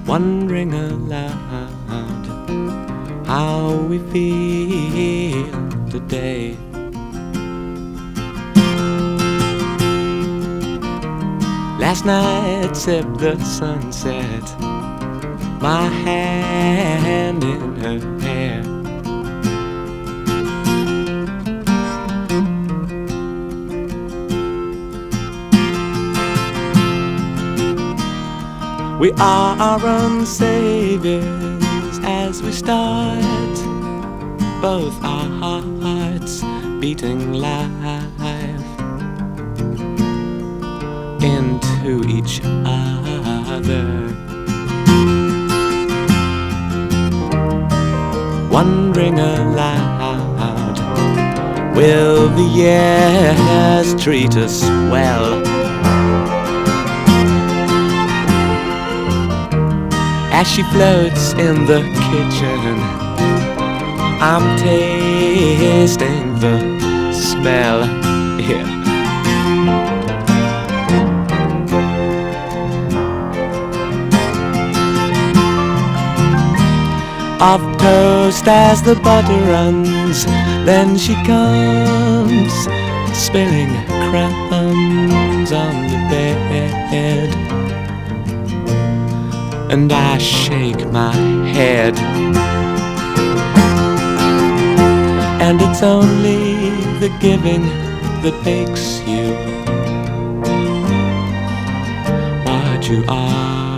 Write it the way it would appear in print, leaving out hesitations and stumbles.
wondering aloud how we feel today. Last night sipped the sunset, my hand in her hair. We are our own saviors as we start, both our hearts beating live into each other, wondering aloud, will the years treat us well? As she floats in the kitchen, I'm tasting the smell, yeah, of toast as the butter runs. Then she comes, spilling crumbs on the bed, and I shake my head. And it's only the giving that makes you what you are.